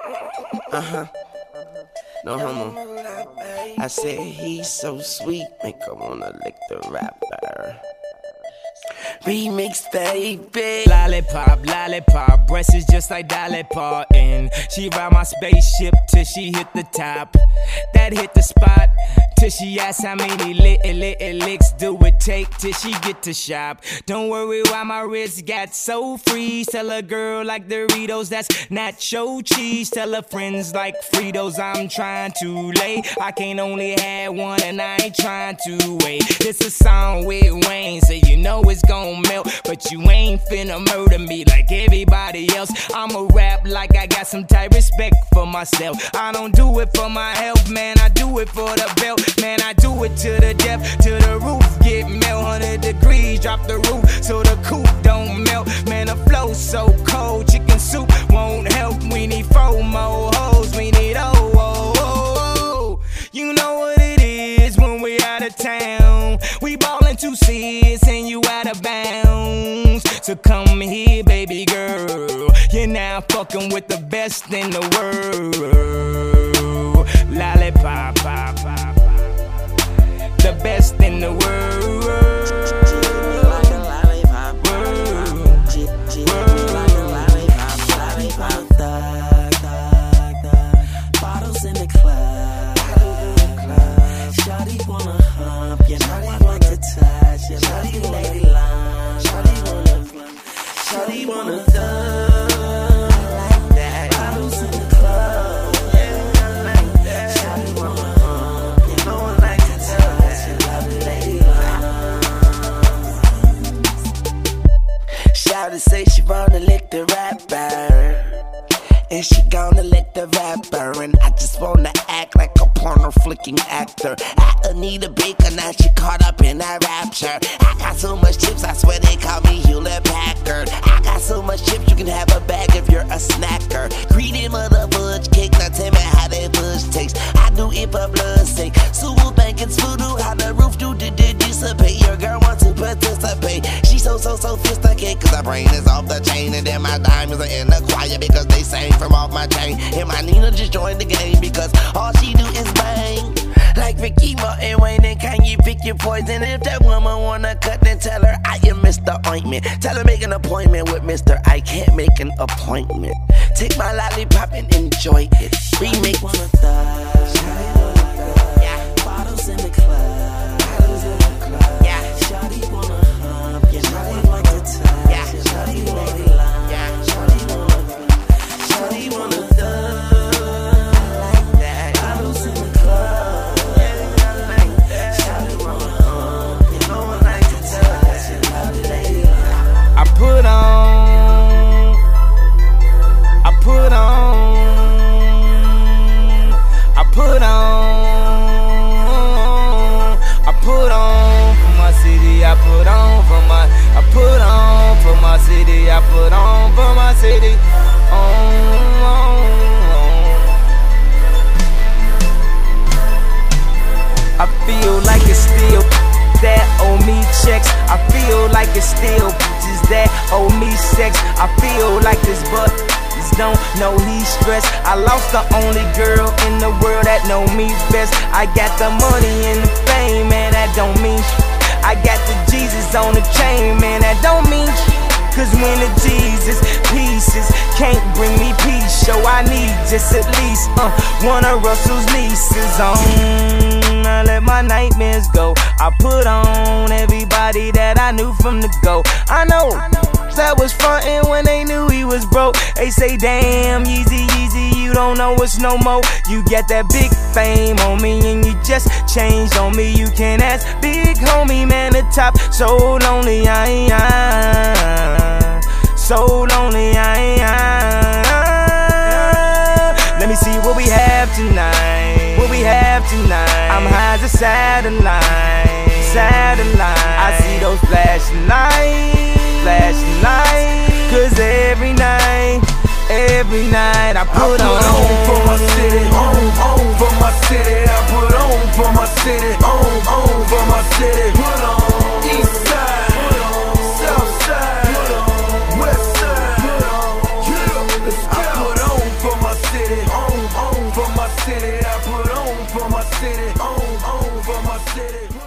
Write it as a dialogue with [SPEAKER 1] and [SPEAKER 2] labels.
[SPEAKER 1] No homo. I said he's so sweet, make her wanna lick the rapper. Remix, baby.
[SPEAKER 2] Lollipop, lollipop, breasts is just like Dolly Parton. She ride my spaceship till she hit the top. That hit the spot till she asks how many little licks do it take till she get to shop. Don't worry why my wrist got so free. Tell a girl like Doritos, that's nacho cheese. Tell her friends like Fritos, I'm trying to lay. I can't only have one and I ain't trying to wait. This a song with Wayne, so you know it's gon' melt, but you ain't finna murder me like everybody else. I'ma rap like I got some type respect for myself. I don't do it for my health, man, I do it for the belt. Man, I do it to the depth, till the roof get melt. 100 degrees, drop the roof so the coupe don't melt. Man, the flow so cold, chicken soup won't help. We need 4 more hoes, we need You know what it is when we out of town. We ballin' 2 C's and you out of bounds. So come here, baby girl. You're now fucking with the best in the world. Lollipop, pop, pop. The best in the world.
[SPEAKER 1] Bottles in the club. Shawty wanna hump, you know I like to touch. You love you, lady long. Shawty wanna thug like that. Bottles in the club, yeah, like that. Shawty wanna hump, you know I like to touch. You love you, lady long. Shawty say she wanna lick the rapper. And she gonna lick the rapper. And I just wanna act like a porno flicking actor. Anita Baker, now she caught up in that rapture. I got so much chips, I swear they call me Hewlett Packard. I got so much chips, you can have a bag if you're a snacker. Greedy mother fudge cake, now tell me how that fudge tastes. I do it for blood's sake. Super bank, it's voodoo, how the roof do dissipate. Your girl wants to participate. She so sophisticated, cause her brain is off the chain. And then my diamonds are in the choir because they sang from off my chain. And my Nina just joined the game because all she do is bang. Like Ricky Martin, Wayne, and can you pick your poison? If that woman wanna cut, then tell her I am Mr. Ointment. Tell her make an appointment with Mr. I can't make an appointment. Take my lollipop and enjoy it. Remake one of bottles in the club. Yeah. Shawty wanna hump, you know I like to touch. Yeah. Shawty lady long. Yeah. Shawty wanna thug like that. Bottles in the club. Yeah, like that. Shawty wanna hump, you know I like to touch. Shawty lady long.
[SPEAKER 2] I put on for my city, I put on for my city, I put on for my city. I feel like it's still that owe me checks. I feel like it's still bitches that owe me sex. I feel like this but don't know he's stressed. I lost the only girl in the world that know me best. I got the money and the fame, man, that don't mean shit. I got the Jesus on the chain, man, that don't mean shit. Cause when the Jesus pieces can't bring me peace, so I need just at least one of Russell's nieces on. I let my nightmares go. I put on everybody that I knew from the go. I know that was frontin' when they knew he was broke. They say, damn, Yeezy, you don't know us no more. You got that big fame on me and you just changed on me. You can ask big homie, man, the top. So lonely I ain't, so lonely I ain't. Let me see what we have tonight. What we have tonight. I'm high as a satellite. I see those flashing lights. Cause every night I put on
[SPEAKER 3] for my city, on for my city. I put on for my city, on for my city. Put on east side, put on south side, put on west side, put on. Yeah, let's go. I put on for my city, city. I put on for my city. On for my city.